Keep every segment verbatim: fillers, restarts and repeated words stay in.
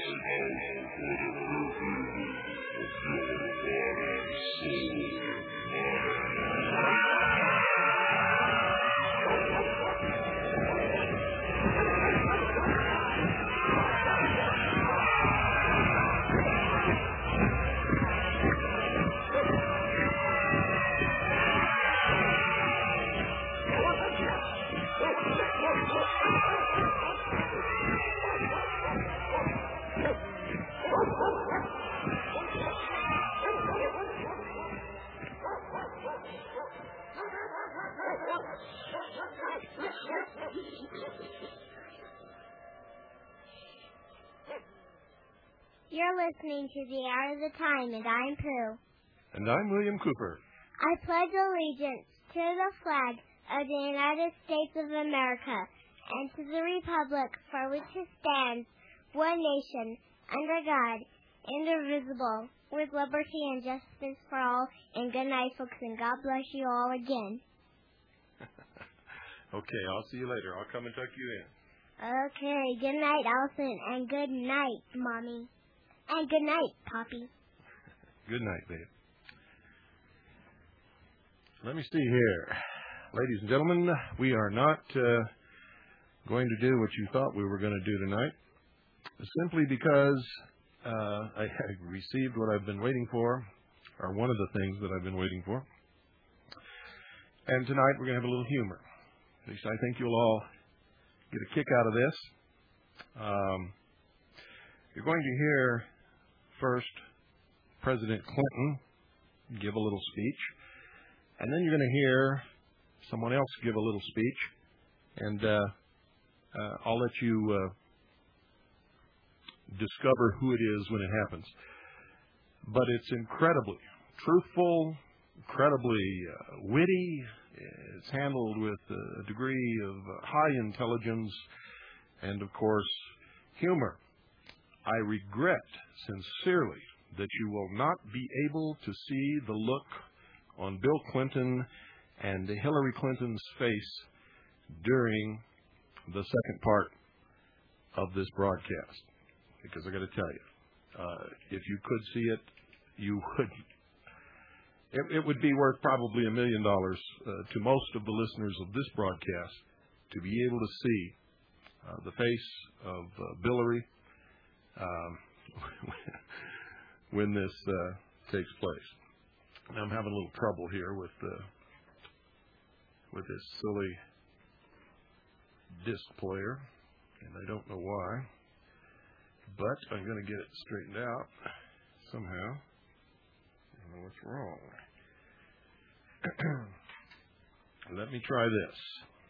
You're listening to The Hour of the Time, and I'm Pooh. And I'm William Cooper. I pledge allegiance to the flag of the United States of America and to the republic for which it stands, one nation, under God, indivisible, with liberty and justice for all. And good night, folks, and God bless you all again. Okay, I'll see you later. I'll come and tuck you in. Okay, good night, Allison, and good night, Mommy. And good night, Poppy. Good night, babe. Let me see here. Ladies and gentlemen, we are not uh, going to do what you thought we were going to do tonight, simply because uh, I have received what I've been waiting for, or one of the things that I've been waiting for. And tonight we're going to have a little humor. At least I think you'll all get a kick out of this. Um, you're going to hear first President Clinton give a little speech, and then you're going to hear someone else give a little speech, and uh, uh, I'll let you uh, discover who it is when it happens. But it's incredibly truthful, incredibly uh, witty. It's handled with a degree of high intelligence and, of course, humor. I regret sincerely that you will not be able to see the look on Bill Clinton and Hillary Clinton's face during the second part of this broadcast. Because I got to tell you, uh, if you could see it, you would. It, it would be worth probably a million dollars uh, to most of the listeners of this broadcast to be able to see uh, the face of uh, Billary um, when this uh, takes place. Now, I'm having a little trouble here with uh, with this silly disc player, and I don't know why, but I'm going to get it straightened out somehow. I don't know what's wrong. Let me try this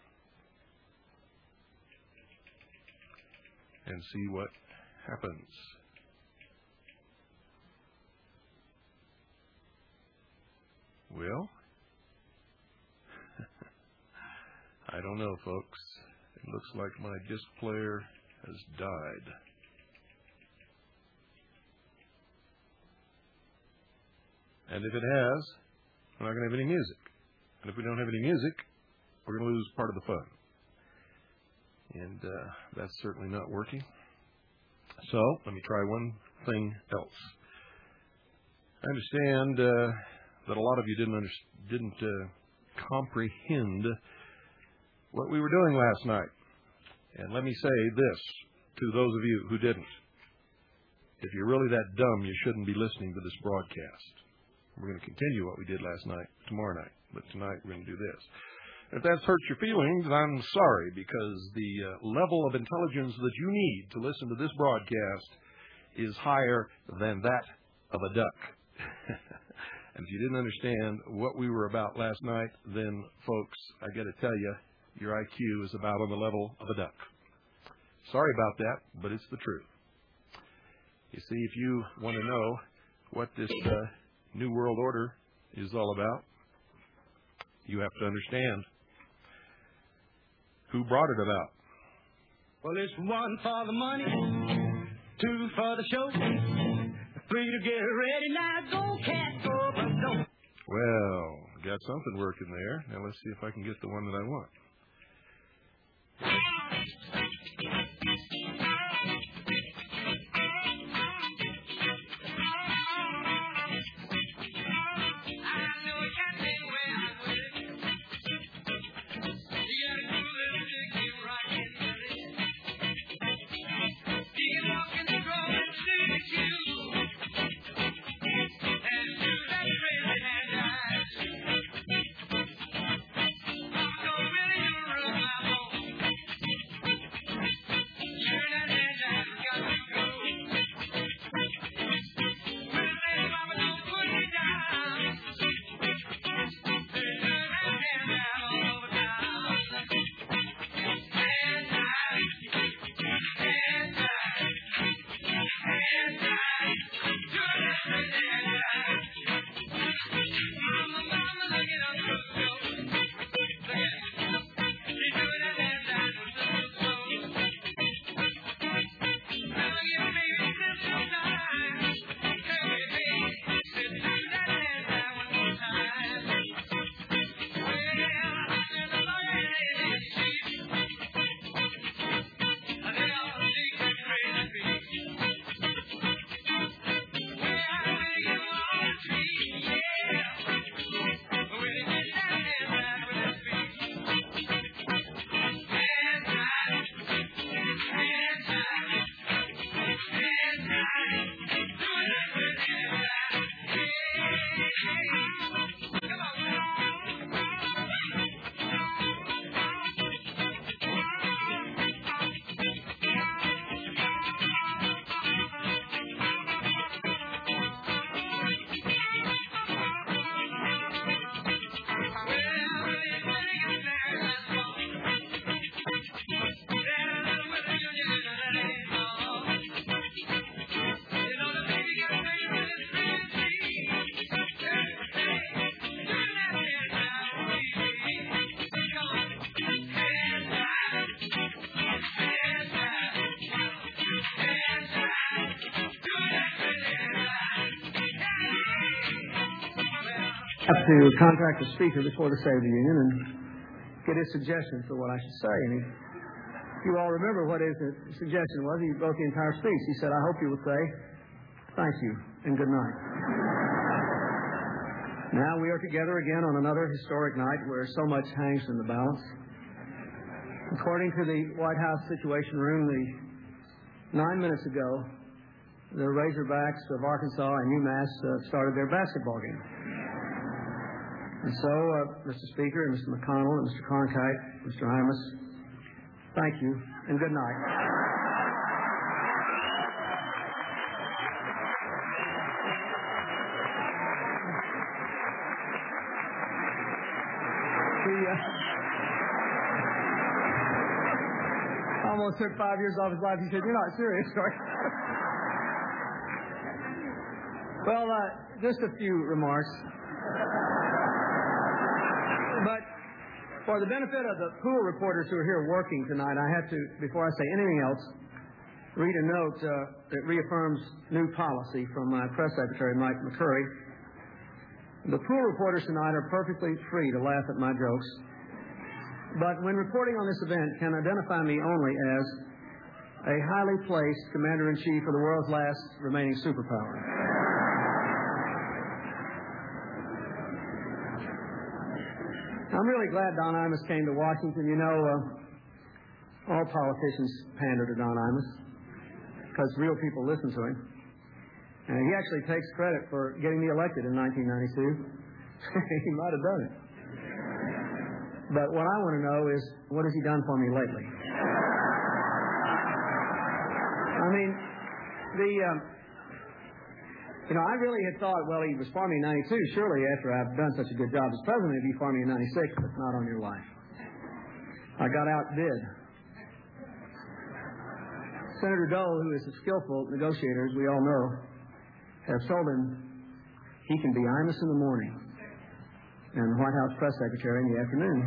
and see what happens. Well, I don't know, folks. It looks like my disc player has died. And if it has, we're not going to have any music. And if we don't have any music, we're going to lose part of the fun. And uh, that's certainly not working. So let me try one thing else. I understand uh, that a lot of you didn't under, didn't uh, comprehend what we were doing last night. And let me say this to those of you who didn't. If you're really that dumb, you shouldn't be listening to this broadcast. We're going to continue what we did last night, tomorrow night. But tonight we're going to do this. If that's hurt your feelings, I'm sorry, because the uh, level of intelligence that you need to listen to this broadcast is higher than that of a duck. And if you didn't understand what we were about last night, then, folks, I got to tell you, your I Q is about on the level of a duck. Sorry about that, but it's the truth. You see, if you want to know what this uh, New World Order is all about, you have to understand who brought it about. Well, it's one for the money, two for the show, three to get ready. Now go, cat, go, but don't. Well, got something working there. Now let's see if I can get the one that I want. have to contact the speaker before the State of the Union and get his suggestion for what I should say. And he, you all remember what his suggestion was. He wrote the entire speech. He said, I hope you will say, thank you and good night. Now we are together again on another historic night where so much hangs in the balance. According to the White House Situation Room, the nine minutes ago, the Razorbacks of Arkansas and UMass uh, started their basketball game. And so, uh, Mister Speaker, and Mister McConnell, and Mister Cronkite, Mister Imus, thank you and good night. He uh, almost took five years off his life. He said, you're not serious, right? Well, uh, just a few remarks. But for the benefit of the pool reporters who are here working tonight, I have to, before I say anything else, read a note uh, that reaffirms new policy from my press secretary, Mike McCurry. The pool reporters tonight are perfectly free to laugh at my jokes, but when reporting on this event can identify me only as a highly placed commander-in-chief of the world's last remaining superpower. I'm really glad Don Imus came to Washington. You know, uh, all politicians pander to Don Imus because real people listen to him. And he actually takes credit for getting me elected in nineteen ninety-two. He might have done it. But what I want to know is, what has he done for me lately? I mean, the... Um, You know, I really had thought, well, he was for me in ninety-two. Surely after I've done such a good job as president, he'd be for me in ninety-six, but not on your life. I got outbid. Senator Dole, who is a skillful negotiator, as we all know, has told him he can be Imus in the morning and the White House press secretary in the afternoon.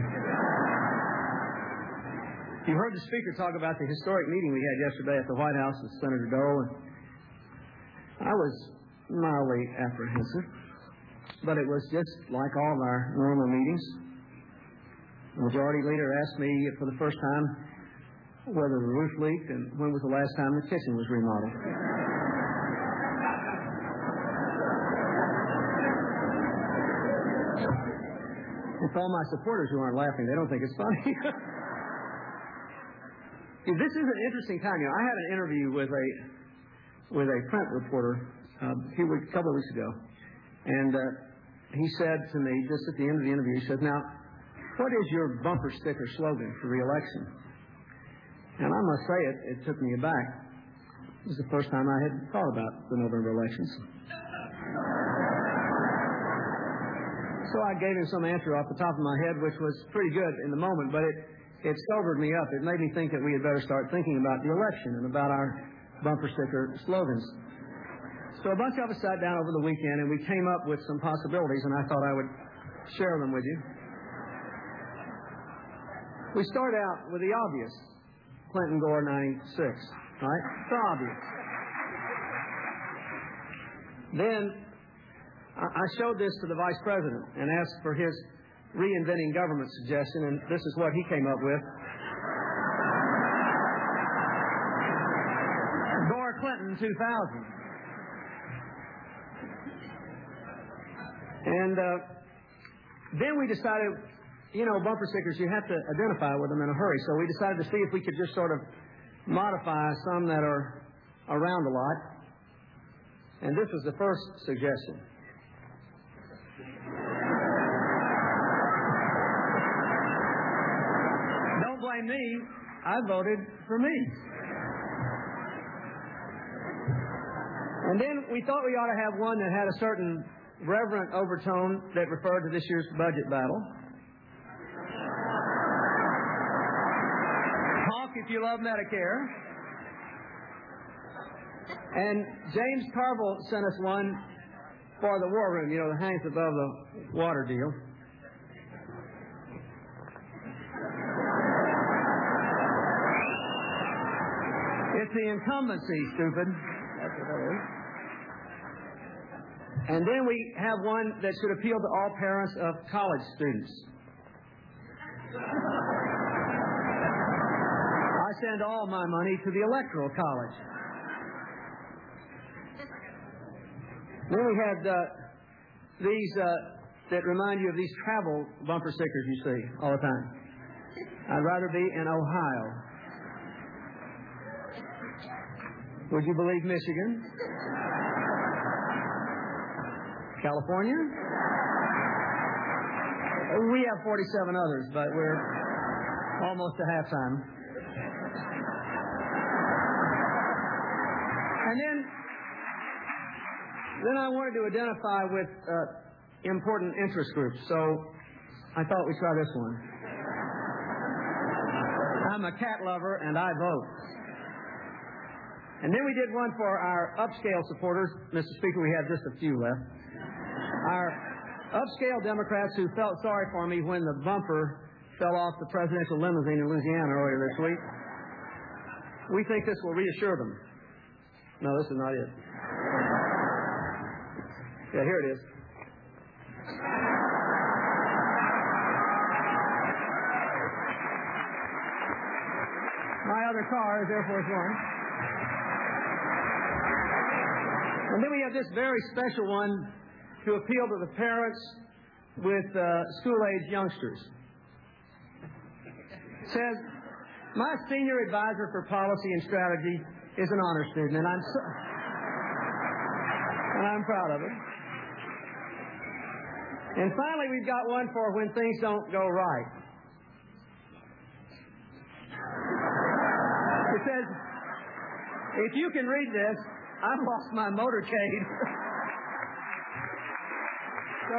You heard the speaker talk about the historic meeting we had yesterday at the White House with Senator Dole. I was mildly apprehensive, but it was just like all of our normal meetings. The majority leader asked me for the first time whether the roof leaked and when was the last time the kitchen was remodeled. It's all my supporters who aren't laughing. They don't think it's funny. This is an interesting time. You know, I had an interview with a with a print reporter Uh, a few weeks, a couple of weeks ago, and uh, he said to me just at the end of the interview, he said, now, what is your bumper sticker slogan for re-election? And I must say it, it took me aback. It was the first time I had thought about the November elections. So I gave him some answer off the top of my head, which was pretty good in the moment, but it, it sobered me up. It made me think that we had better start thinking about the election and about our bumper sticker slogans. So a bunch of us sat down over the weekend, and we came up with some possibilities, and I thought I would share them with you. We start out with the obvious, Clinton Gore ninety-six, right? It's obvious. Then I showed this to the Vice President and asked for his reinventing government suggestion, and this is what he came up with. Gore Clinton two thousand. And uh, then we decided, you know, bumper stickers, you have to identify with them in a hurry. So we decided to see if we could just sort of modify some that are around a lot. And this was the first suggestion. Don't blame me. I voted for me. And then we thought we ought to have one that had a certain reverent overtone that referred to this year's budget battle. Honk if you love Medicare. And James Carville sent us one for the war room, you know, that hangs above the water deal. It's the incumbency, stupid. That's what that is. And then we have one that should appeal to all parents of college students. I send all my money to the Electoral College. Then we had uh, these uh, that remind you of these travel bumper stickers you see all the time. I'd rather be in Ohio. Would you believe Michigan? California? We have forty-seven others, but we're almost to halftime. And then, then I wanted to identify with uh, important interest groups, so I thought we'd try this one. I'm a cat lover, and I vote. And then we did one for our upscale supporters. Mister Speaker, we have just a few left. Our upscale Democrats who felt sorry for me when the bumper fell off the presidential limousine in Louisiana earlier this week. We think this will reassure them. No, this is not it. Yeah, here it is. My other car is Air Force One. And then we have this very special one to appeal to the parents with uh, school-age youngsters. It says, my senior advisor for policy and strategy is an honor student, and I'm so, and I'm proud of it. And finally, we've got one for when things don't go right. It says, if you can read this, I lost my motorcade. So,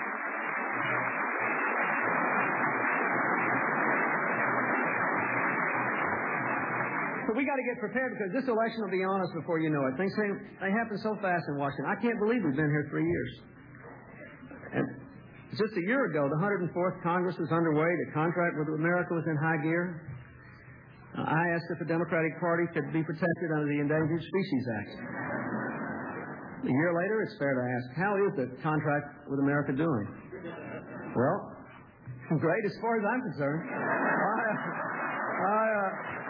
so we got to get prepared because this election will be on us before you know it. Things they happen so fast in Washington. I can't believe we've been here three years. And just a year ago, the one hundred fourth Congress was underway. The contract with America was in high gear. Uh, I asked if the Democratic Party could be protected under the Endangered Species Act. A year later, it's fair to ask, how is the contract with America doing? Well, great as far as I'm concerned. I, I, uh,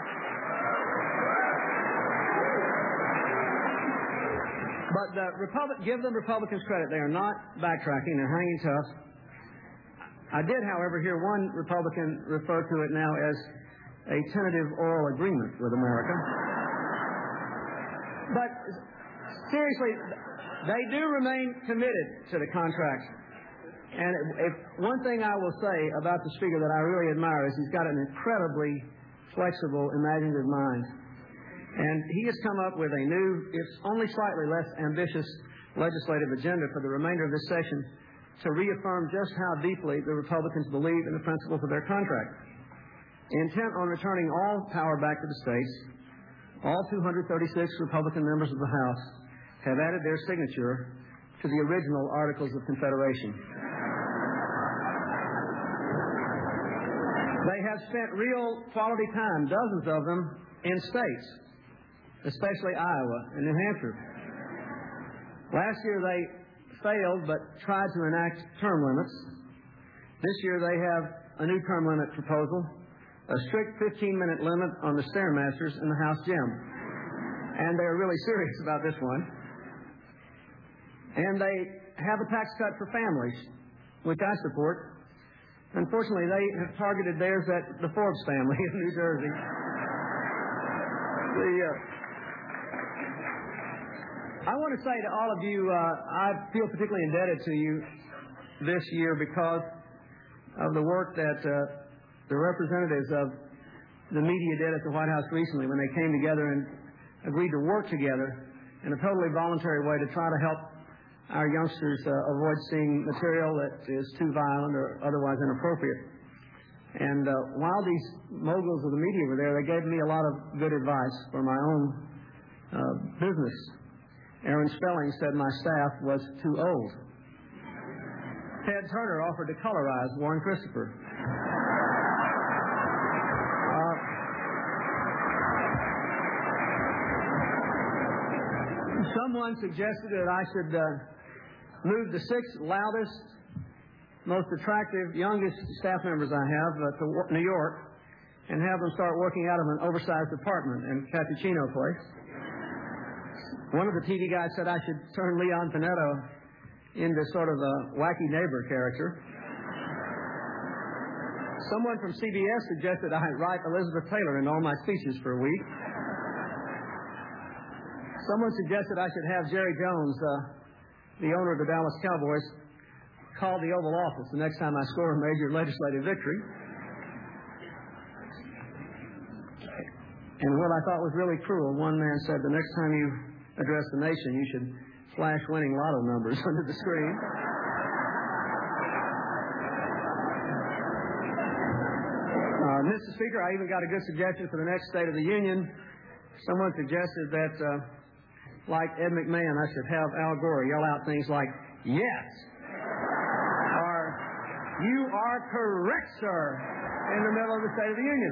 but the Republic, give them Republicans credit. They are not backtracking. They're hanging tough. I did, however, hear one Republican refer to it now as a tentative oral agreement with America. But seriously, they do remain committed to the contract. And if one thing I will say about the Speaker that I really admire is he's got an incredibly flexible, imaginative mind. And he has come up with a new, if only slightly less ambitious, legislative agenda for the remainder of this session to reaffirm just how deeply the Republicans believe in the principles of their contract. Intent on returning all power back to the states, all two hundred thirty-six Republican members of the House have added their signature to the original Articles of Confederation. They have spent real quality time, dozens of them, in states, especially Iowa and New Hampshire. Last year they failed but tried to enact term limits. This year they have a new term limit proposal, a strict fifteen-minute limit on the Stairmasters in the House gym. And they're really serious about this one. And they have a tax cut for families, which I support. Unfortunately, they have targeted theirs at the Forbes family in New Jersey. The, uh, I want to say to all of you, uh, I feel particularly indebted to you this year because of the work that uh, the representatives of the media did at the White House recently when they came together and agreed to work together in a totally voluntary way to try to help our youngsters uh, avoid seeing material that is too violent or otherwise inappropriate. And uh, while these moguls of the media were there, they gave me a lot of good advice for my own uh, business. Aaron Spelling said my staff was too old. Ted Turner offered to colorize Warren Christopher. Uh, someone suggested that I should uh, move the six loudest, most attractive, youngest staff members I have uh, to New York and have them start working out of an oversized apartment in Cappuccino Place. One of the T V guys said I should turn Leon Panetto into sort of a wacky neighbor character. Someone from C B S suggested I write Elizabeth Taylor into all my speeches for a week. Someone suggested I should have Jerry Jones, uh, the owner of the Dallas Cowboys, call the Oval Office the next time I score a major legislative victory. And what I thought was really cruel, one man said, the next time you address the nation, you should flash winning lotto numbers under the screen. Uh, Mister Speaker, I even got a good suggestion for the next State of the Union. Someone suggested that, uh, like Ed McMahon, I should have Al Gore yell out things like, yes, or you are correct, sir, in the middle of the State of the Union.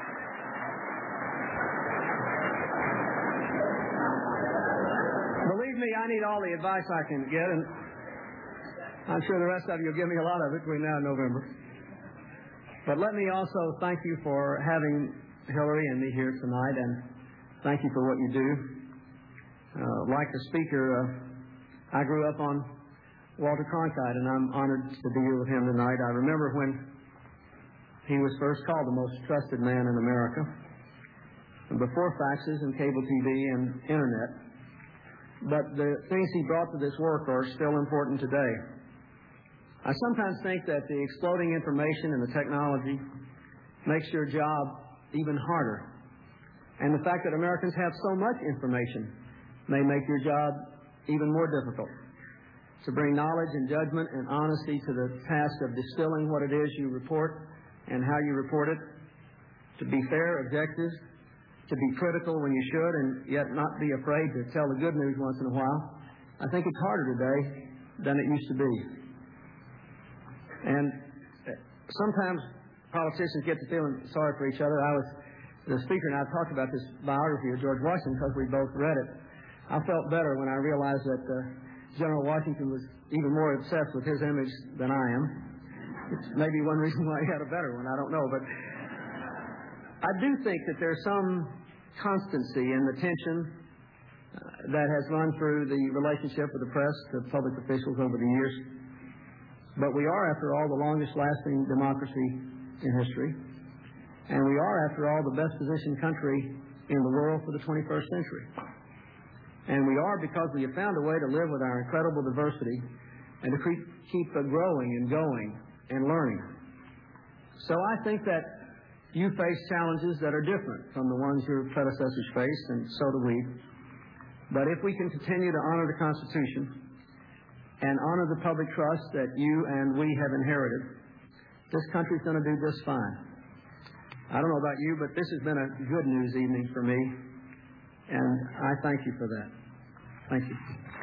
Believe me, I need all the advice I can get, and I'm sure the rest of you will give me a lot of it between now and November. But let me also thank you for having Hillary and me here tonight, and thank you for what you do. Uh, like the speaker, uh, I grew up on Walter Cronkite, and I'm honored to be here with him tonight. I remember when he was first called the most trusted man in America, and before faxes and cable T V and Internet. But the things he brought to this work are still important today. I sometimes think that the exploding information and the technology makes your job even harder. And the fact that Americans have so much information may make your job even more difficult. To bring knowledge and judgment and honesty to the task of distilling what it is you report and how you report it, to be fair, objective, to be critical when you should, and yet not be afraid to tell the good news once in a while. I think it's harder today than it used to be. And sometimes politicians get to feeling sorry for each other. I was, the speaker and I talked about this biography of George Washington because we both read it. I felt better when I realized that uh, General Washington was even more obsessed with his image than I am. It's maybe one reason why he had a better one. I don't know, but I do think that there's some constancy in the tension uh, that has run through the relationship with the press, the public officials over the years. But we are, after all, the longest-lasting democracy in history. And we are, after all, the best-positioned country in the world for the twenty-first century. And we are because we have found a way to live with our incredible diversity and to keep, keep uh, growing and going and learning. So I think that you face challenges that are different from the ones your predecessors faced, and so do we. But if we can continue to honor the Constitution and honor the public trust that you and we have inherited, this country's going to do just fine. I don't know about you, but this has been a good news evening for me, and I thank you for that. Thank you.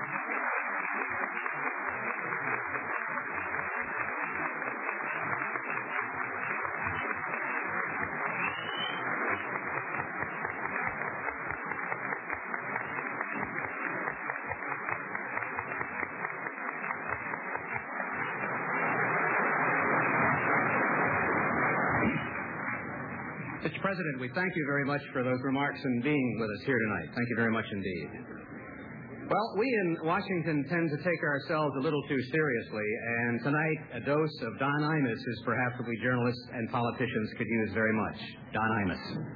Mister President, we thank you very much for those remarks and being with us here tonight. Thank you very much indeed. Well, we in Washington tend to take ourselves a little too seriously, and tonight a dose of Don Imus is perhaps what we journalists and politicians could use very much. Don Imus.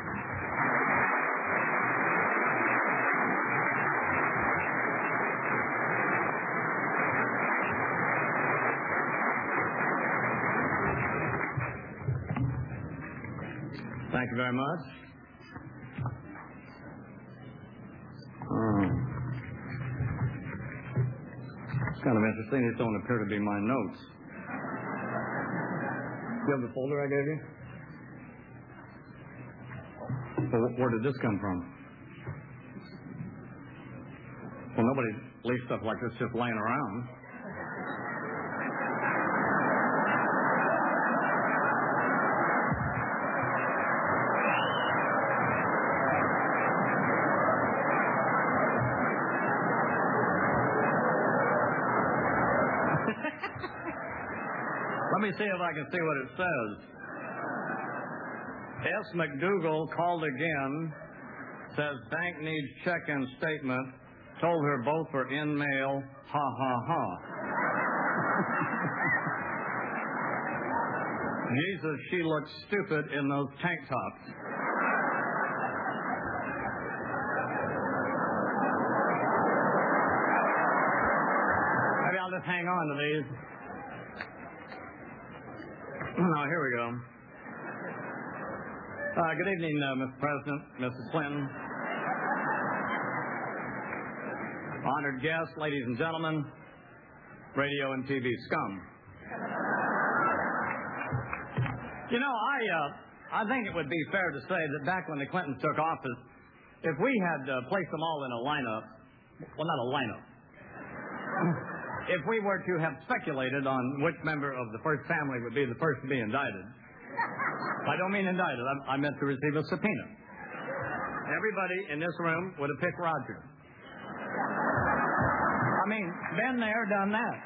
Thank you very much. Oh. It's kind of interesting. These don't appear to be my notes. You have the folder I gave you? Well, where did this come from? Well, nobody leaves stuff like this just laying around. Let me see if I can see what it says. S. McDougal called again. Says bank needs check-in statement. Told her both were in mail. Ha, ha, ha. Jesus, she looks stupid in those tank tops. Maybe I'll just hang on to these. Now, here we go. Uh, good evening, uh, Mister President, Missus Clinton. Honored guests, ladies and gentlemen, radio and T V scum. You know, I uh, I think it would be fair to say that back when the Clintons took office, if we had uh, placed them all in a lineup, well, not a lineup, if we were to have speculated on which member of the first family would be the first to be indicted, I don't mean indicted, I, I meant to receive a subpoena. Everybody in this room would have picked Roger. I mean, been there, done that.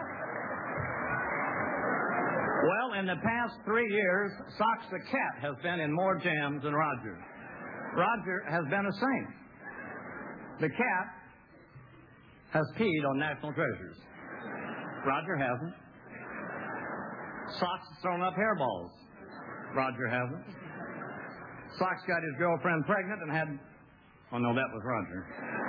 Well, in the past three years, Socks the cat has been in more jams than Roger. Roger has been a saint. The cat has peed on national treasures. Roger hasn't. Socks has thrown up hairballs. Roger hasn't. Socks got his girlfriend pregnant and had... Oh, no, that was Roger.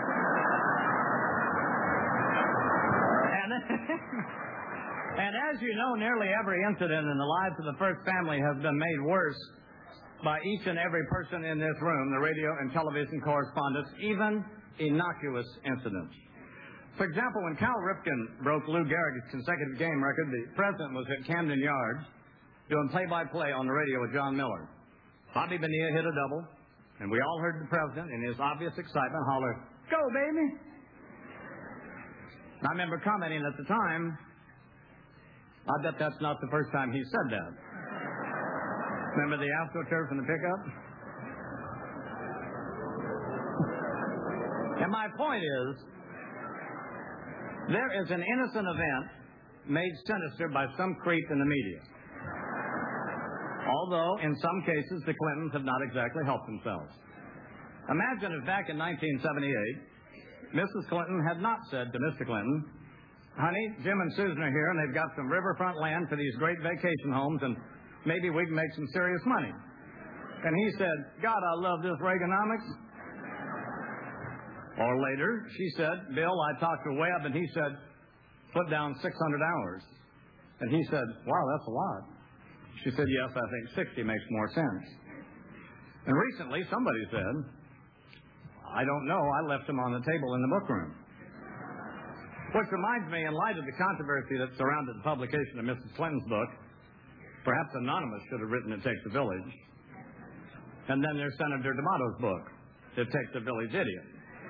And... And as you know, nearly every incident in the lives of the first family has been made worse by each and every person in this room, the radio and television correspondents, even innocuous incidents. For example, when Cal Ripken broke Lou Gehrig's consecutive game record, the president was at Camden Yards doing play-by-play on the radio with John Miller. Bobby Bonilla hit a double, and we all heard the president, in his obvious excitement, holler, "Go, baby!" And I remember commenting at the time, I bet that's not the first time he said that. Remember the AstroTurf and the pickup? And my point is, there is an innocent event made sinister by some creep in the media. Although, in some cases, the Clintons have not exactly helped themselves. Imagine if back in nineteen seventy-eight, Missus Clinton had not said to Mister Clinton, "Honey, Jim and Susan are here, and they've got some riverfront land for these great vacation homes, and maybe we can make some serious money." And he said, "God, I love this Reaganomics." Or later, she said, "Bill, I talked to Webb, and he said, put down six hundred hours. And he said, "Wow, that's a lot." She said, "Yes, I think sixty makes more sense." And recently, somebody said, "I don't know, I left him on the table in the book room." Which reminds me, in light of the controversy that surrounded the publication of Missus Clinton's book, perhaps Anonymous should have written It Takes a Village. And then there's Senator D'Amato's book, It Takes a Village Idiot.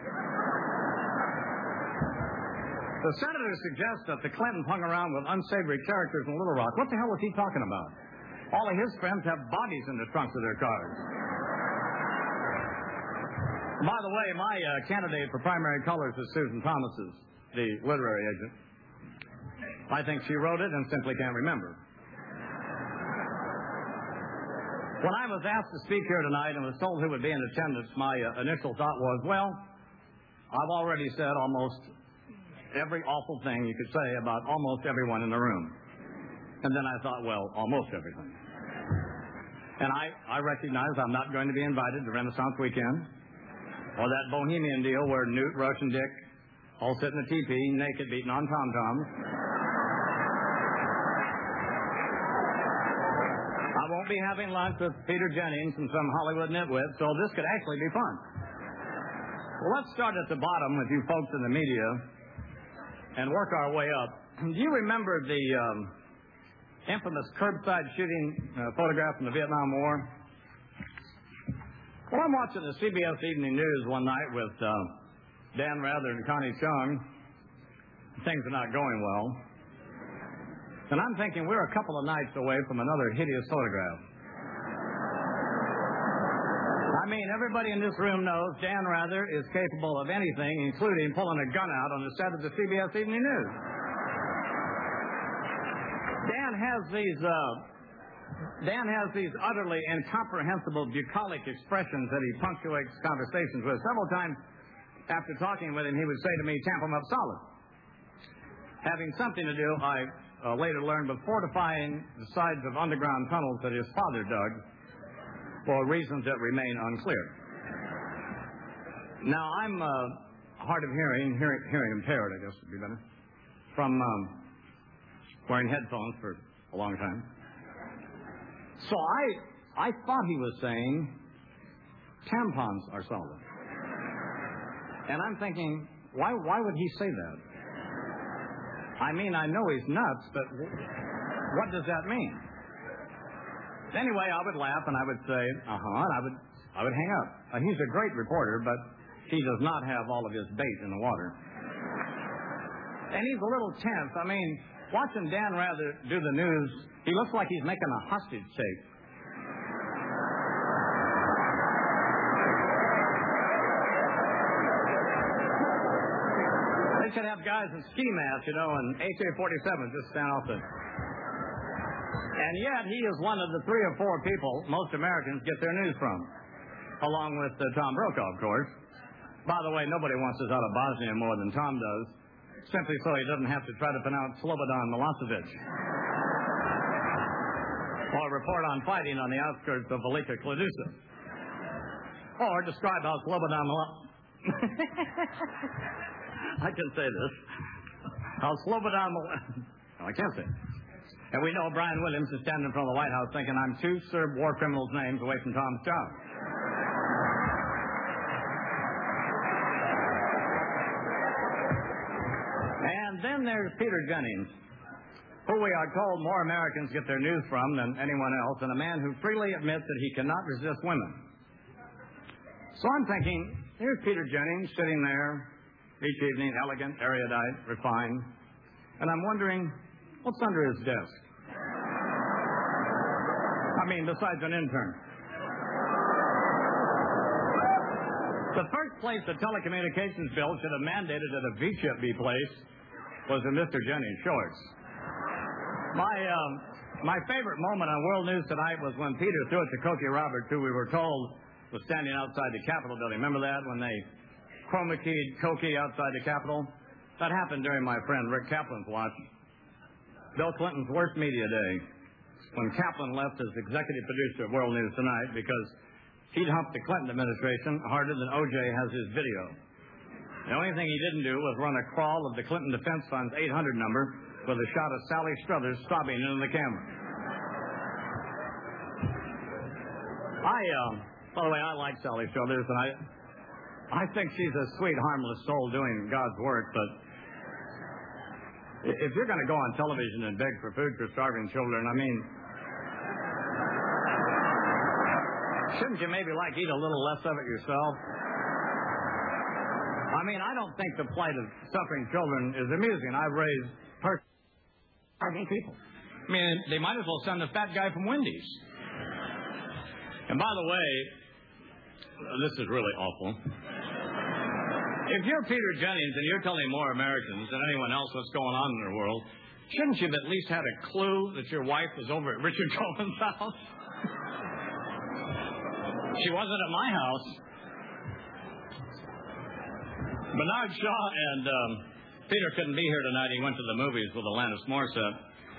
The senator suggests that the Clintons hung around with unsavory characters in Little Rock. What the hell was he talking about? All of his friends have bodies in the trunks of their cars. By the way, my uh, candidate for primary colors is Susan Thomas's, the literary agent. I think she wrote it and simply can't remember. When I was asked to speak here tonight and was told who would be in attendance, my uh, initial thought was, well, I've already said almost every awful thing you could say about almost everyone in the room. And then I thought, well, almost everything. And I, I recognize I'm not going to be invited to Renaissance Weekend or that Bohemian deal where Newt, Rush, and Dick all sit in a teepee, naked, beating on tom-toms. I won't be having lunch with Peter Jennings and some Hollywood nitwit, so this could actually be fun. Well, let's start at the bottom with you folks in the media and work our way up. Do you remember the um, infamous curbside shooting uh, photograph from the Vietnam War? Well, I'm watching the C B S Evening News one night with uh, Dan Rather and Connie Chung. Things are not going well. And I'm thinking we're a couple of nights away from another hideous photograph. I mean, everybody in this room knows Dan Rather is capable of anything, including pulling a gun out on the set of the C B S Evening News. Dan Dan has these, uh, Dan has these utterly incomprehensible bucolic expressions that he punctuates conversations with. Several times after talking with him, he would say to me, "Tamp him up solid." Having something to do, I uh, later learned, with fortifying the sides of underground tunnels that his father dug for reasons that remain unclear. Now, I'm uh, hard of hearing, hearing, hearing impaired, I guess would be better, from um, wearing headphones for a long time. So I, I thought he was saying tampons are solid. And I'm thinking, why, why would he say that? I mean, I know he's nuts, but what does that mean? Anyway, I would laugh and I would say, uh-huh, and I would, I would hang up. Uh, he's a great reporter, but he does not have all of his bait in the water. And he's a little tense. I mean, watching Dan Rather do the news, he looks like he's making a hostage tape. They should have guys in ski masks, you know, and A K forty-sevens just stand off the... And yet, he is one of the three or four people most Americans get their news from, along with uh, Tom Brokaw, of course. By the way, nobody wants us out of Bosnia more than Tom does, simply so he doesn't have to try to pronounce Slobodan Milosevic. Or report on fighting on the outskirts of Velika Kladusa. Or describe how Slobodan Milosevic... I can say this. How Slobodan Milosevic... No, I can't say it. And we know Brian Williams is standing in front of the White House thinking, I'm two Serb war criminals' names away from Tom's job. And then there's Peter Jennings, who we are told more Americans get their news from than anyone else, and a man who freely admits that he cannot resist women. So I'm thinking, here's Peter Jennings sitting there each evening, elegant, erudite, refined, and I'm wondering, what's under his desk? I mean, besides an intern. The first place the telecommunications bill should have mandated that a V-chip be placed was in Mister Jennings' shorts. My, um, my favorite moment on World News Tonight was when Peter threw it to Cokie Roberts, who we were told was standing outside the Capitol building. Remember that, when they chroma keyed Cokie outside the Capitol? That happened during my friend Rick Kaplan's watch. Bill Clinton's worst media day, when Kaplan left as executive producer of World News Tonight because he'd humped the Clinton administration harder than O J has his video. The only thing he didn't do was run a crawl of the Clinton Defense Fund's eight hundred number with a shot of Sally Struthers sobbing into the camera. I, uh, by the way, I like Sally Struthers, and I, I think she's a sweet, harmless soul doing God's work, but if you're going to go on television and beg for food for starving children, I mean, shouldn't you maybe, like, eat a little less of it yourself? I mean, I don't think the plight of suffering children is amusing. I've raised per- starving people. I mean, they might as well send the fat guy from Wendy's. And by the way, this is really awful. If you're Peter Jennings and you're telling more Americans than anyone else what's going on in their world, shouldn't you have at least had a clue that your wife was over at Richard Cohen's house? She wasn't at my house. Bernard Shaw and um, Peter couldn't be here tonight. He went to the movies with Alanis Morissette.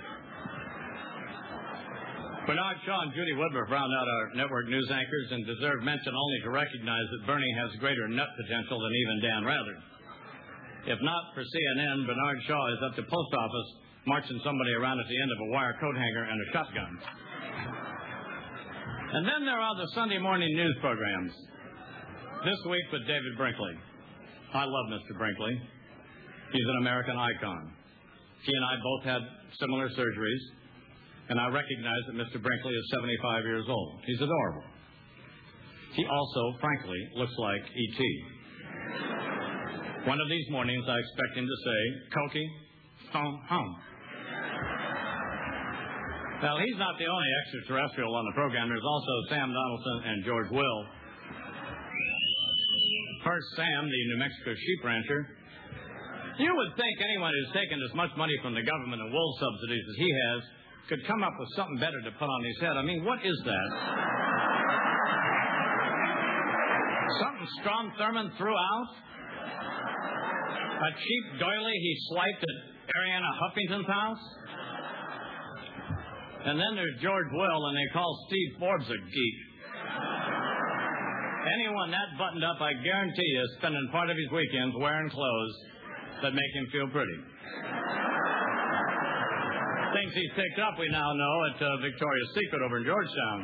Bernard Shaw and Judy Woodruff round out our network news anchors and deserve mention only to recognize that Bernie has greater nut potential than even Dan Rather. If not for C N N, Bernard Shaw is up to post office marching somebody around at the end of a wire coat hanger and a shotgun. And then there are the Sunday morning news programs. This week with David Brinkley. I love Mister Brinkley. He's an American icon. He and I both had similar surgeries, and I recognize that Mister Brinkley is seventy-five years old. He's adorable. He also, frankly, looks like E T One of these mornings, I expect him to say, Cokie, phone home. Well, he's not the only extraterrestrial on the program. There's also Sam Donaldson and George Will. First, Sam, the New Mexico sheep rancher. You would think anyone who's taken as much money from the government in wool subsidies as he has could come up with something better to put on his head. I mean, what is that? Something Strom Thurmond threw out? A cheap doily he swiped at Arianna Huffington's house? And then there's George Will, and they call Steve Forbes a geek. Anyone that buttoned up, I guarantee you, is spending part of his weekends wearing clothes that make him feel pretty. Things he's picked up, we now know, at uh, Victoria's Secret over in Georgetown.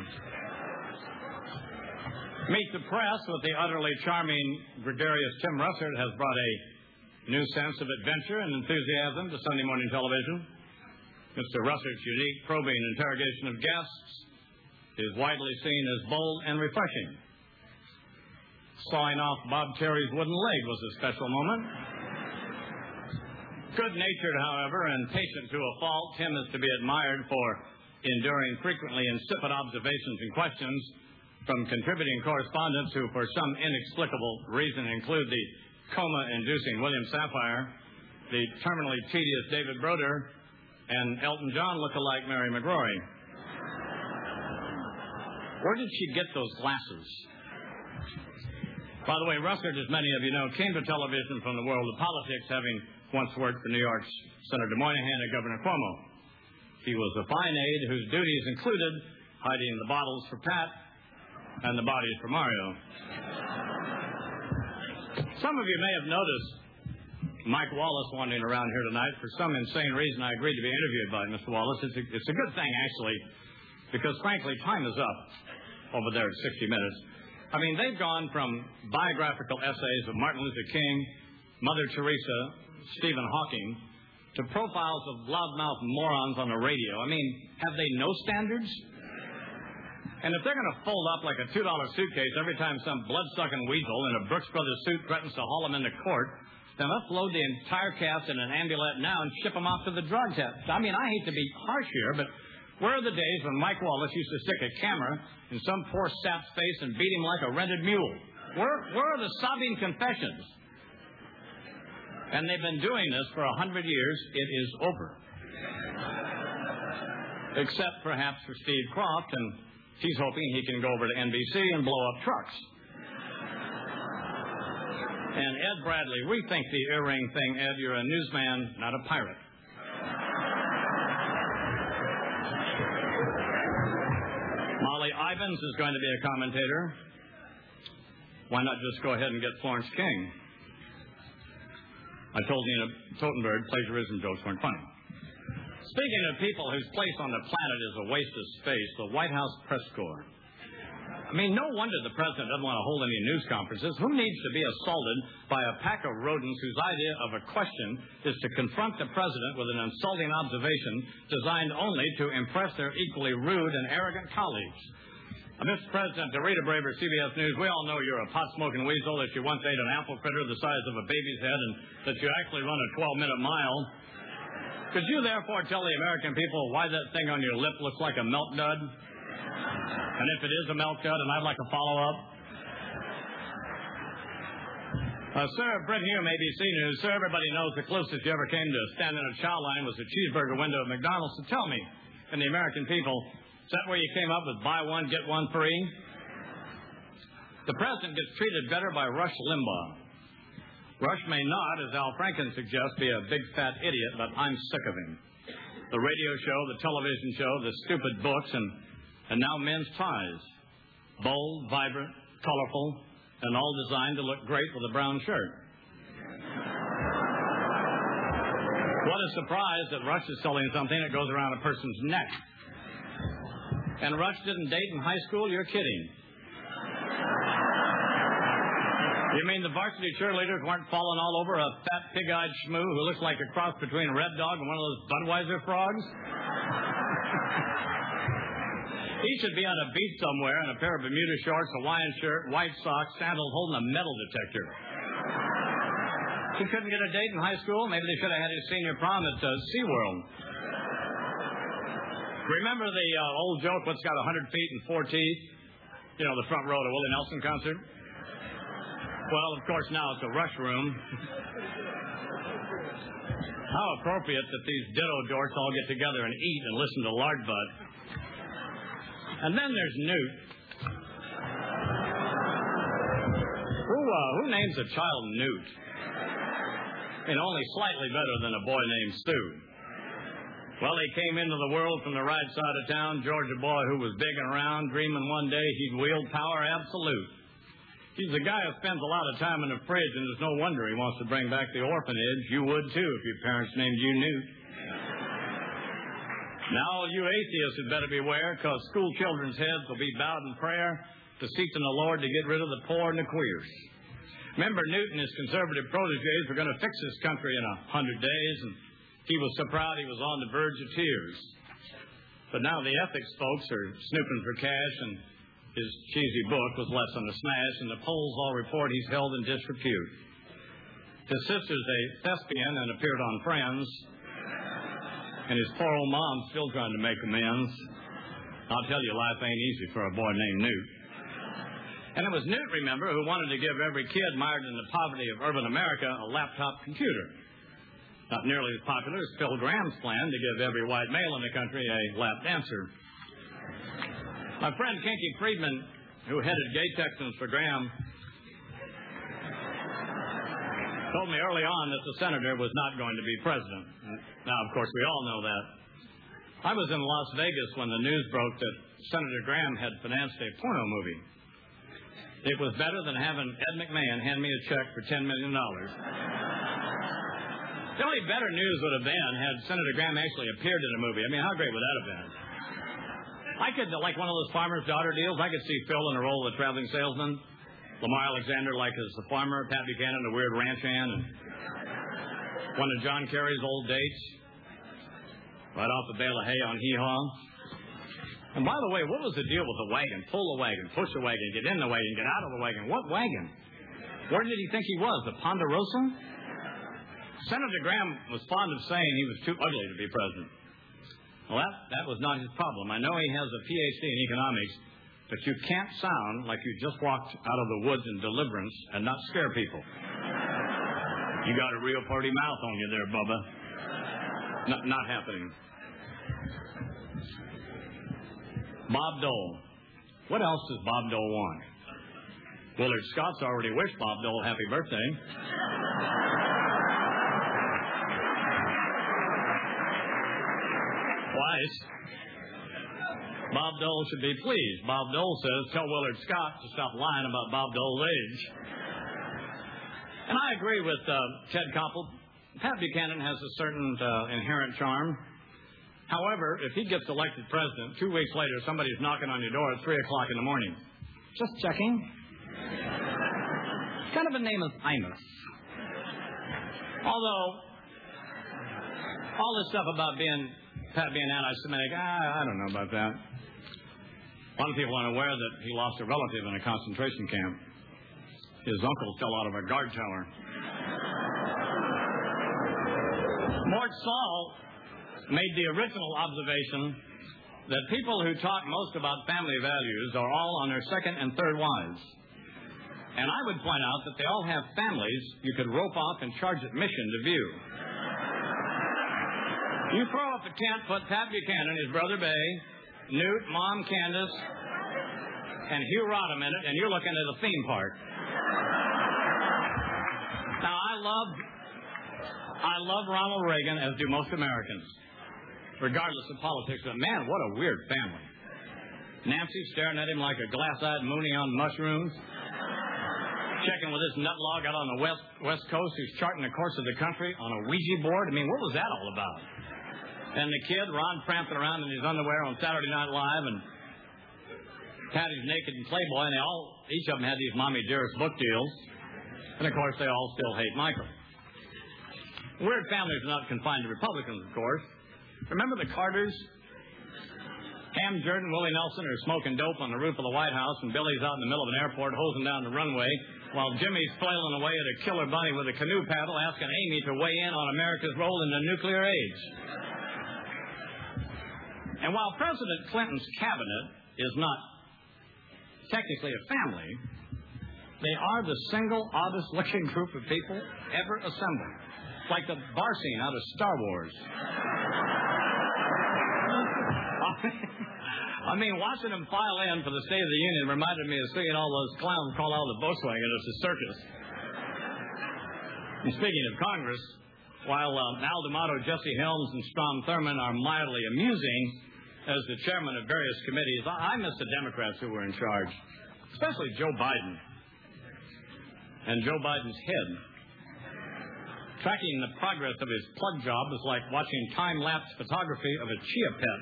Meet the Press with the utterly charming, gregarious Tim Russert has brought a new sense of adventure and enthusiasm to Sunday morning television. Mister Russert's unique, probing interrogation of guests is widely seen as bold and refreshing. Sawing off Bob Terry's wooden leg was a special moment. Good-natured, however, and patient to a fault, Tim is to be admired for enduring frequently insipid observations and questions from contributing correspondents who, for some inexplicable reason, include the coma-inducing William Safire, the terminally tedious David Broder, and Elton John look-alike Mary McGrory. Where did she get those glasses? By the way, Russert, as many of you know, came to television from the world of politics, having once worked for New York's Senator Moynihan and Governor Cuomo. He was a fine aide whose duties included hiding the bottles for Pat and the bodies for Mario. Some of you may have noticed Mike Wallace wandering around here tonight. For some insane reason, I agreed to be interviewed by Mister Wallace. It's a, it's a good thing, actually, because, frankly, time is up over there at sixty minutes. I mean, they've gone from biographical essays of Martin Luther King, Mother Teresa, Stephen Hawking, to profiles of loudmouth morons on the radio. I mean, have they no standards? And if they're going to fold up like a two dollar suitcase every time some blood-sucking weasel in a Brooks Brothers suit threatens to haul them into court, then let's load the entire cast in an ambulance now and ship them off to the drug test. I mean, I hate to be harsh here, but where are the days when Mike Wallace used to stick a camera in some poor sap's face and beat him like a rented mule? Where, where are the sobbing confessions? And they've been doing this for a hundred years. It is over. Except perhaps for Steve Croft, and he's hoping he can go over to N B C and blow up trucks. And Ed Bradley, rethink the earring thing, Ed. You're a newsman, not a pirate. Molly Ivins is going to be a commentator. Why not just go ahead and get Florence King? I told Nina Totenberg plagiarism jokes weren't funny. Speaking of people whose place on the planet is a waste of space, the White House press corps. I mean, no wonder the president doesn't want to hold any news conferences. Who needs to be assaulted by a pack of rodents whose idea of a question is to confront the president with an insulting observation designed only to impress their equally rude and arrogant colleagues? Uh, Mister President, to Rita Braver, C B S News, we all know you're a pot-smoking weasel, that you once ate an apple critter the size of a baby's head, and that you actually run a twelve-minute mile. Could you therefore tell the American people why that thing on your lip looks like a milk dud? And if it is a milk dud, and I'd like a follow-up. Uh, sir, Brent Hume, A B C News. Sir, everybody knows the closest you ever came to standing in a chow line was the cheeseburger window at McDonald's. So tell me, and the American people, is that where you came up with buy one, get one free? The president gets treated better by Rush Limbaugh. Rush may not, as Al Franken suggests, be a big fat idiot, but I'm sick of him. The radio show, the television show, the stupid books, and, and now men's ties. Bold, vibrant, colorful, and all designed to look great with a brown shirt. What a surprise that Rush is selling something that goes around a person's neck. And Rush didn't date in high school? You're kidding. You mean the varsity cheerleaders weren't falling all over a fat, pig-eyed schmoo who looks like a cross between a Red Dog and one of those Budweiser frogs? He should be on a beach somewhere in a pair of Bermuda shorts, Hawaiian shirt, white socks, sandals, holding a metal detector. He couldn't get a date in high school? Maybe they should have had his senior prom at uh, SeaWorld. Remember the uh, old joke, what's got one hundred feet and four teeth? You know, the front row at a Willie Nelson concert? Well, of course, now it's a rush room. How appropriate that these ditto dorks all get together and eat and listen to Lardbud. And then there's Newt. Who, uh, who names a child Newt? And only slightly better than a boy named Stu. Well, he came into the world from the right side of town, Georgia boy who was big and round, dreaming one day he'd wield power absolute. He's a guy who spends a lot of time in the fridge, and there's no wonder he wants to bring back the orphanage. You would, too, if your parents named you Newt. Now, all you atheists had better beware, because school children's heads will be bowed in prayer, beseeching the Lord to get rid of the poor and the queers. Remember, Newt and his conservative protégés were going to fix this country in a hundred days, and he was so proud he was on the verge of tears. But now the ethics folks are snooping for cash, and his cheesy book was less than a smash, and the polls all report he's held in disrepute. His sister's a thespian and appeared on Friends, and his poor old mom's still trying to make amends. I'll tell you, life ain't easy for a boy named Newt. And it was Newt, remember, who wanted to give every kid mired in the poverty of urban America a laptop computer. Not nearly as popular as Phil Graham's plan to give every white male in the country a lap dancer. My friend Kinky Friedman, who headed Gay Texans for Graham, told me early on that the senator was not going to be president. Now, of course, we all know that. I was in Las Vegas when the news broke that Senator Graham had financed a porno movie. It was better than having Ed McMahon hand me a check for ten million dollars. The only better news would have been had Senator Graham actually appeared in a movie. I mean, how great would that have been? I could, like one of those farmer's daughter deals, I could see Phil in the role of the traveling salesman, Lamar Alexander like as the farmer, Pat Buchanan, the weird ranch hand, and one of John Kerry's old dates, right off the bale of hay on Hee-Haw. And by the way, what was the deal with the wagon? Pull the wagon, push the wagon, get in the wagon, get out of the wagon. What wagon? Where did he think he was? The Ponderosa? Senator Graham was fond of saying he was too ugly to be president. Well, that, that was not his problem. I know he has a P H D in economics, but you can't sound like you just walked out of the woods in Deliverance and not scare people. You got a real party mouth on you there, Bubba. Not, not happening. Bob Dole. What else does Bob Dole want? Willard Scott's already wished Bob Dole happy birthday. Twice. Bob Dole should be pleased. Bob Dole says, tell Willard Scott to stop lying about Bob Dole's age. And I agree with uh, Ted Koppel. Pat Buchanan has a certain uh, inherent charm. However, if he gets elected president, two weeks later, somebody's knocking on your door at three o'clock in the morning. Just checking. It's kind of a name of Imus. Although, all this stuff about being Pat being anti-Semitic, I, I don't know about that. A lot of people aren't aware that he lost a relative in a concentration camp. His uncle fell out of a guard tower. Mort Saul made the original observation that people who talk most about family values are all on their second and third wives. And I would point out that they all have families you could rope off and charge admission to view. You throw up a tent, put Pat Buchanan, his brother Bay, Newt, Mom Candace, and Hugh Rodham in it, and you're looking at a theme park. Now, I love, I love Ronald Reagan, as do most Americans, regardless of politics. But man, what a weird family. Nancy staring at him like a glass-eyed Mooney on mushrooms. Checking with this nutlog out on the west west coast who's charting the course of the country on a Ouija board. I mean, what was that all about? And the kid, Ron, prancing around in his underwear on Saturday Night Live, and Patty's naked in Playboy, and they all, each of them had these Mommy Dearest book deals. And, of course, they all still hate Michael. Weird families are not confined to Republicans, of course. Remember the Carters? Ham Jordan and Willie Nelson are smoking dope on the roof of the White House, and Billy's out in the middle of an airport hosing down the runway, while Jimmy's flailing away at a killer bunny with a canoe paddle, asking Amy to weigh in on America's role in the nuclear age. And while President Clinton's cabinet is not technically a family, They are the single oddest-looking group of people ever assembled. It's like the bar scene out of Star Wars. I mean, watching them file in for the State of the Union reminded me of seeing all those clowns call out the Volkswagen as a circus. And speaking of Congress, while uh, Al D'Amato, Jesse Helms, and Strom Thurmond are mildly amusing as the chairman of various committees, I, I miss the Democrats who were in charge, especially Joe Biden and Joe Biden's head. Tracking the progress of his plug job is like watching time-lapse photography of a chia pet.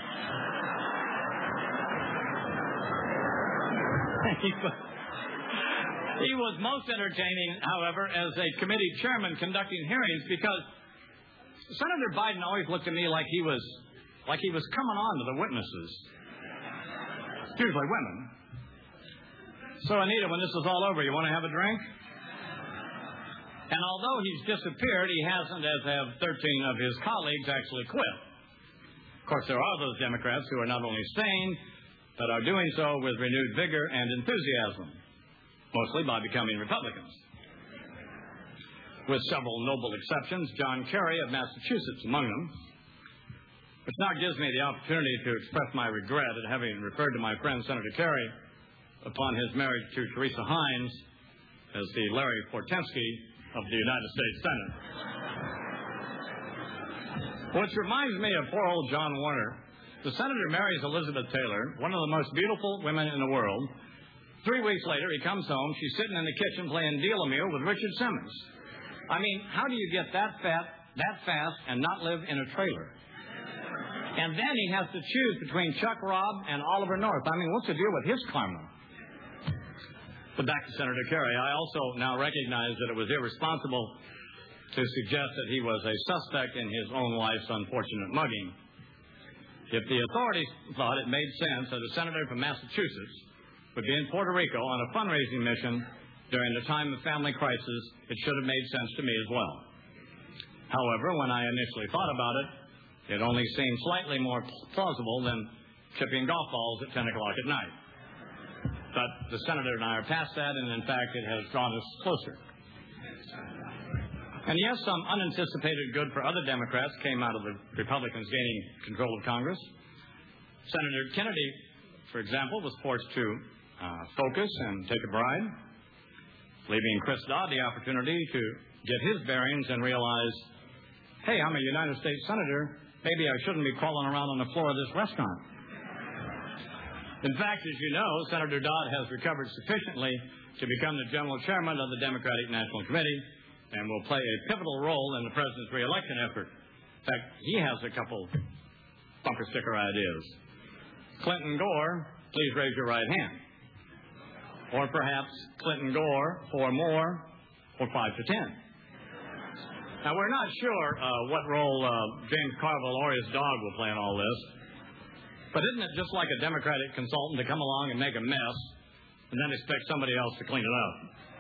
he, was, he was most entertaining, however, as a committee chairman conducting hearings because Senator Biden always looked at me like he was like he was coming on to the witnesses. Usually women. So, Anita, when this is all over, you want to have a drink? And although he's disappeared, he hasn't, as have thirteen of his colleagues, actually quit. Of course, there are those Democrats who are not only staying, but are doing so with renewed vigor and enthusiasm, mostly by becoming Republicans. With several noble exceptions, John Kerry of Massachusetts among them, which now gives me the opportunity to express my regret at having referred to my friend Senator Kerry upon his marriage to Teresa Hines as the Larry Fortensky of the United States Senate. Which reminds me of poor old John Warner. The senator marries Elizabeth Taylor, one of the most beautiful women in the world. Three weeks later, he comes home. She's sitting in the kitchen playing Deal-A-Meal with Richard Simmons. I mean, how do you get that fat, that fast, and not live in a trailer? And then he has to choose between Chuck Robb and Oliver North. I mean, what's the deal with his karma? But back to Senator Kerry. I also now recognize that it was irresponsible to suggest that he was a suspect in his own wife's unfortunate mugging. If the authorities thought it made sense that a senator from Massachusetts would be in Puerto Rico on a fundraising mission during the time of family crisis, it should have made sense to me as well. However, when I initially thought about it, it only seemed slightly more plausible than chipping golf balls at ten o'clock at night. But the senator and I are past that, and in fact, it has drawn us closer. And yes, some unanticipated good for other Democrats came out of the Republicans gaining control of Congress. Senator Kennedy, for example, was forced to uh, focus and take a bribe, leaving Chris Dodd the opportunity to get his bearings and realize, hey, I'm a United States senator. Maybe I shouldn't be crawling around on the floor of this restaurant. In fact, as you know, Senator Dodd has recovered sufficiently to become the general chairman of the Democratic National Committee and will play a pivotal role in the president's reelection effort. In fact, he has a couple bumper sticker ideas. Clinton Gore, please raise your right hand. Or perhaps Clinton Gore, four more, or five to ten. Now, we're not sure uh, what role uh, James Carville or his dog will play in all this. But isn't it just like a Democratic consultant to come along and make a mess and then expect somebody else to clean it up?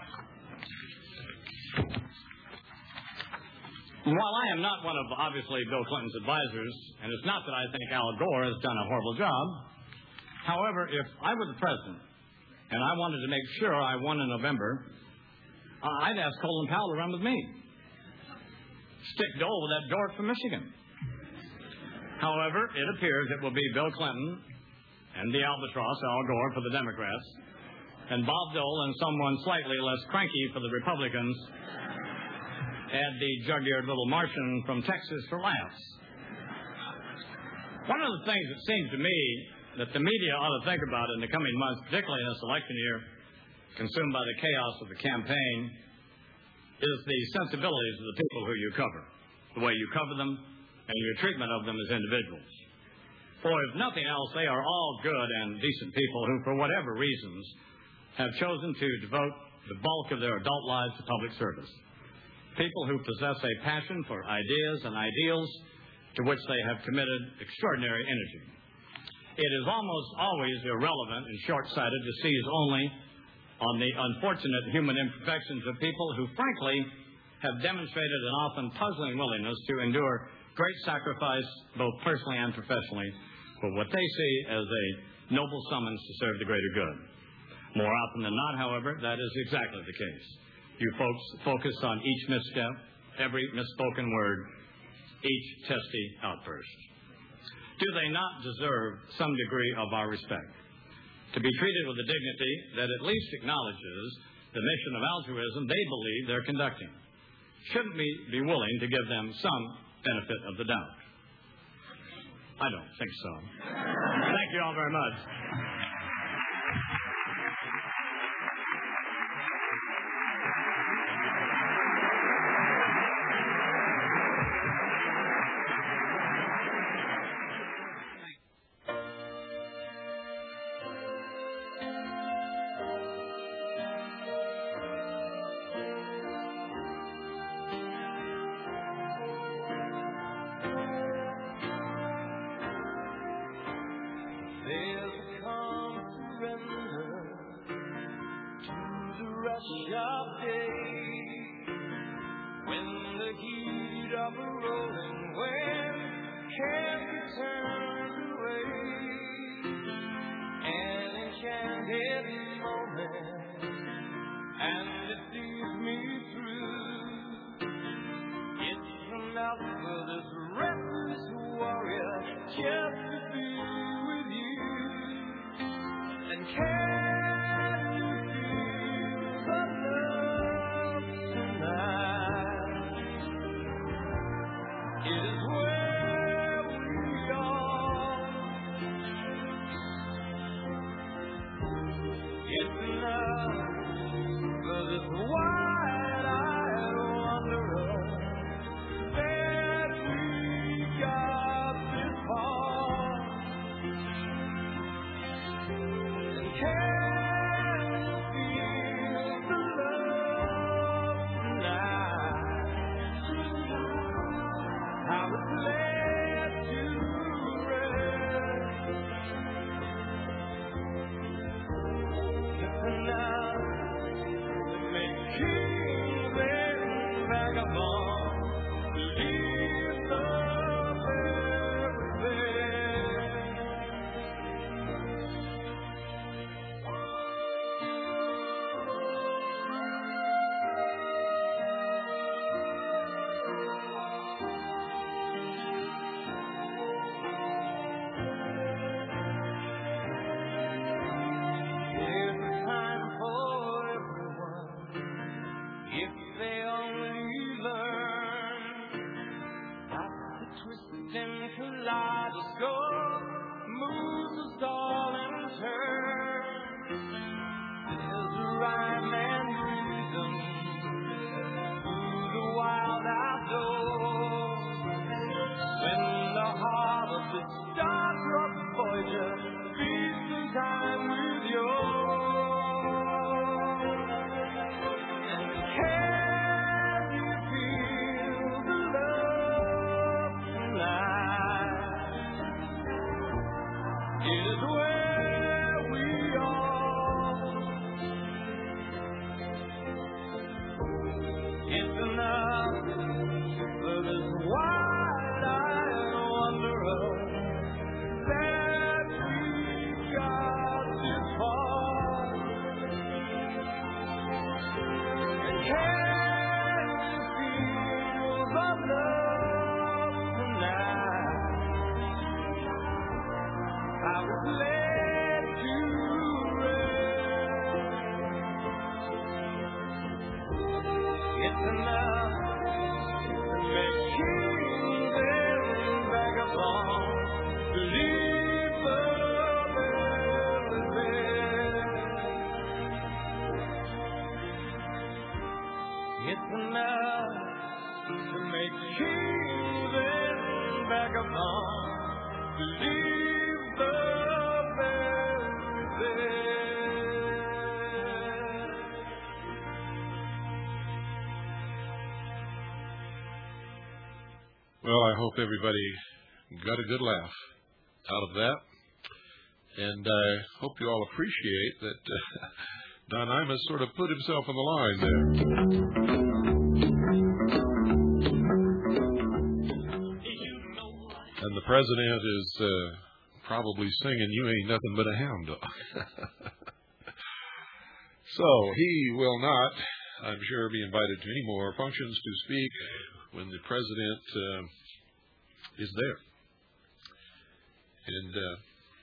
And while I am not one of, obviously, Bill Clinton's advisors, and it's not that I think Al Gore has done a horrible job, however, if I were the president and I wanted to make sure I won in November, I'd ask Colin Powell to run with me. Stick Dole with that dork from Michigan. However, it appears it will be Bill Clinton and the albatross, Al Gore, for the Democrats, and Bob Dole and someone slightly less cranky for the Republicans, and the jug-eared little Martian from Texas for laughs. One of the things that seems to me that the media ought to think about in the coming months, particularly in this election year, consumed by the chaos of the campaign, is the sensibilities of the people who you cover, the way you cover them, and your treatment of them as individuals. For if nothing else, they are all good and decent people who, for whatever reasons, have chosen to devote the bulk of their adult lives to public service. People who possess a passion for ideas and ideals to which they have committed extraordinary energy. It is almost always irrelevant and short-sighted to seize only on the unfortunate human imperfections of people who, frankly, have demonstrated an often puzzling willingness to endure great sacrifice, both personally and professionally, for what they see as a noble summons to serve the greater good. More often than not, however, that is exactly the case. You folks focus on each misstep, every misspoken word, each testy outburst. Do they not deserve some degree of our respect? To be treated with a dignity that at least acknowledges the mission of altruism they believe they're conducting. Shouldn't we be willing to give them some benefit of the doubt? I don't think so. Thank you all very much. Well, I hope everybody got a good laugh out of that. And I hope you all appreciate that uh, Don Imus sort of put himself on the line there. And the president is uh, probably singing, "You ain't nothing but a hound dog." So he will not, I'm sure, be invited to any more functions to speak when the president uh, is there. And uh,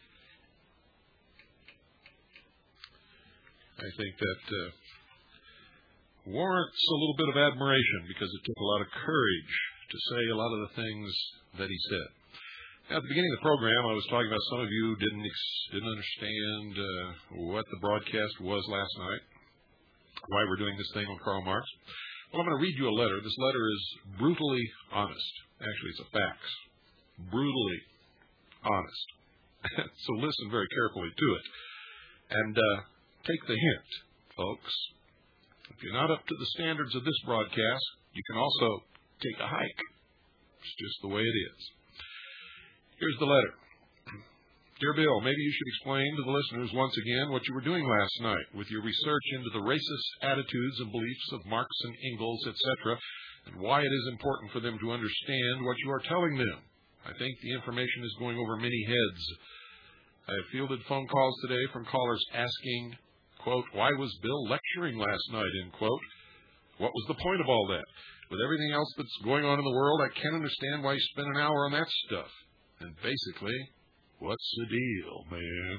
I think that uh, warrants a little bit of admiration because it took a lot of courage to say a lot of the things that he said. Now, at the beginning of the program, I was talking about some of you didn't ex- didn't understand uh, what the broadcast was last night, why we're doing this thing on Karl Marx. Well, I'm going to read you a letter. This letter is brutally honest. Actually, it's a fax. Brutally honest. So listen very carefully to it. And uh, take the hint, folks. If you're not up to the standards of this broadcast, you can also take a hike. It's just the way it is. Here's the letter. Dear Bill, maybe you should explain to the listeners once again what you were doing last night with your research into the racist attitudes and beliefs of Marx and Engels, et cetera, and why it is important for them to understand what you are telling them. I think the information is going over many heads. I have fielded phone calls today from callers asking, quote, why was Bill lecturing last night, end quote? What was the point of all that? With everything else that's going on in the world, I can't understand why you spent an hour on that stuff. And basically, what's the deal, man?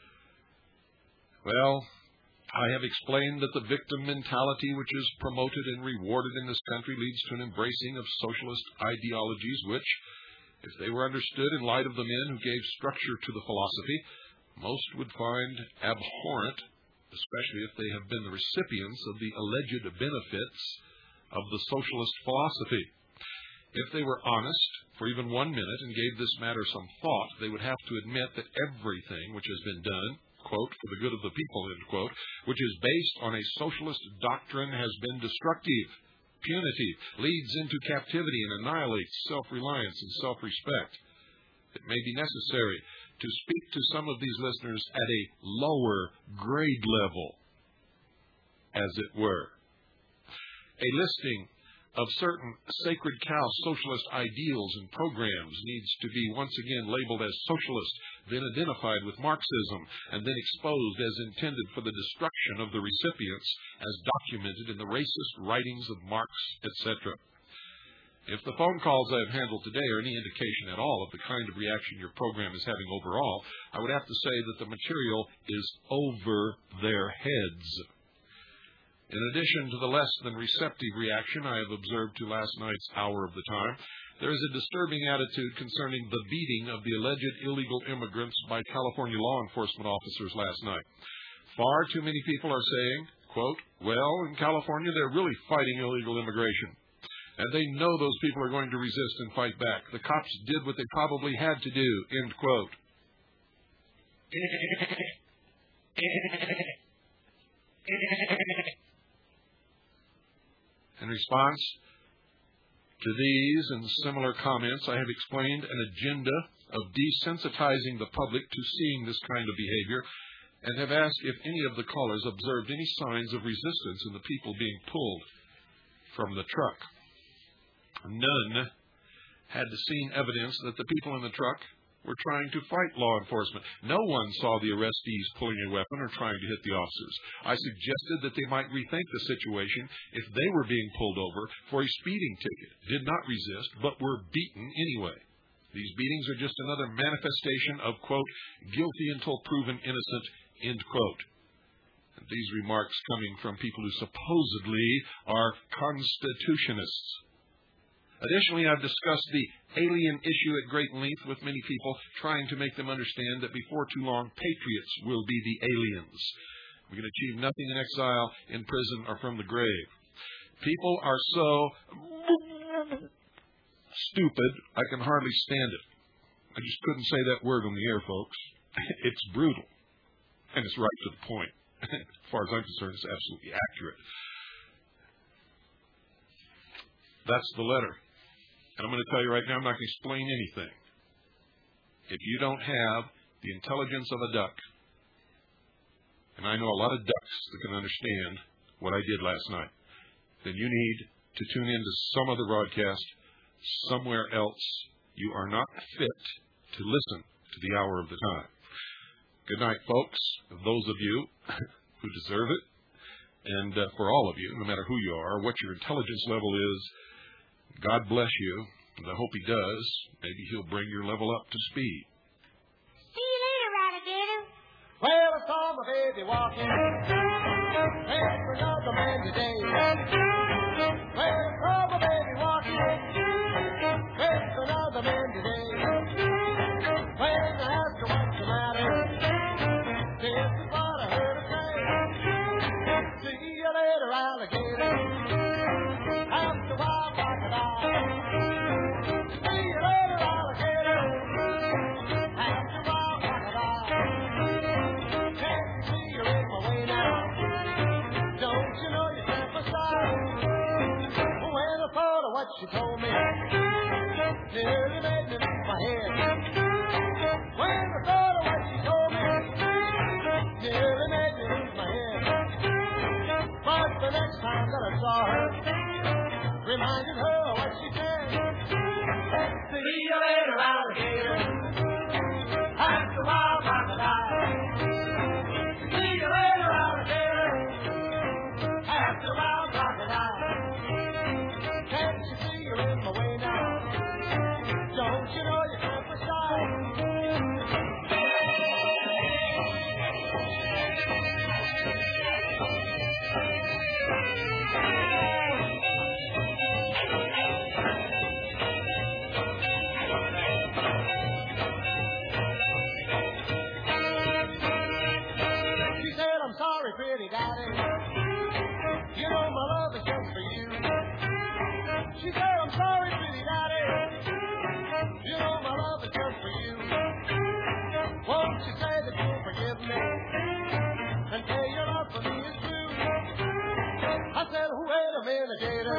Well, I have explained that the victim mentality which is promoted and rewarded in this country leads to an embracing of socialist ideologies which, if they were understood in light of the men who gave structure to the philosophy, most would find abhorrent, especially if they have been the recipients of the alleged benefits of the socialist philosophy. If they were honest for even one minute and gave this matter some thought, they would have to admit that everything which has been done, quote, for the good of the people, end quote, which is based on a socialist doctrine has been destructive, punitive, leads into captivity and annihilates self-reliance and self-respect. It may be necessary to speak to some of these listeners at a lower grade level, as it were. A listing of certain sacred cow socialist ideals and programs needs to be once again labeled as socialist, then identified with Marxism, and then exposed as intended for the destruction of the recipients as documented in the racist writings of Marx, et cetera. If the phone calls I have handled today are any indication at all of the kind of reaction your program is having overall, I would have to say that the material is over their heads. In addition to the less than receptive reaction I have observed to last night's hour of the time, there is a disturbing attitude concerning the beating of the alleged illegal immigrants by California law enforcement officers last night. Far too many people are saying, quote, well, in California they're really fighting illegal immigration. And they know those people are going to resist and fight back. The cops did what they probably had to do, end quote. In response to these and similar comments, I have explained an agenda of desensitizing the public to seeing this kind of behavior and have asked if any of the callers observed any signs of resistance in the people being pulled from the truck. None had seen evidence that the people in the truck were trying to fight law enforcement. No one saw the arrestees pulling a weapon or trying to hit the officers. I suggested that they might rethink the situation if they were being pulled over for a speeding ticket, did not resist, but were beaten anyway. These beatings are just another manifestation of, quote, guilty until proven innocent, end quote. And these remarks coming from people who supposedly are constitutionists. Additionally, I've discussed the alien issue at great length with many people, trying to make them understand that before too long, patriots will be the aliens. We can achieve nothing in exile, in prison, or from the grave. People are so stupid, I can hardly stand it. I just couldn't say that word on the air, folks. It's brutal, and it's right to the point. As far as I'm concerned, it's absolutely accurate. That's the letter. And I'm going to tell you right now, I'm not going to explain anything. If you don't have the intelligence of a duck, and I know a lot of ducks that can understand what I did last night, then you need to tune in to some other broadcast somewhere else. You are not fit to listen to the hour of the time. Good night, folks. Those of you who deserve it, And uh, for all of you, no matter who you are, what your intelligence level is, God bless you. And I hope he does. Maybe he'll bring your level up to speed. See you later, Radigator. Well, I saw my baby walking, waiting for another man today. Well, I saw my baby walking, waiting for another man today. When I asked her what's the matter, this is what I heard her say. See you later, alligator. After a while, crocodile. See you later, alligator. After a while, crocodile. Can't you see you're in my way now? Don't you know you can't decide? When I thought of what she told me, nearly made me lose my head. When I thought of what she told me, nearly made me lose my head. But the next time that I saw her, reminded her of what she said. See you later, alligator. After a while, crocodile. See you later, alligator. After a while, crocodile. Can't you see you're in my way now? Don't you know you can't decide? She said, I'm sorry, pretty daddy. You know my love is just for you. She said, I'm sorry, pretty daddy. You know my love is just for you. Won't you say that you'll forgive me and say your love for me is true? I said, wait a minute, gator.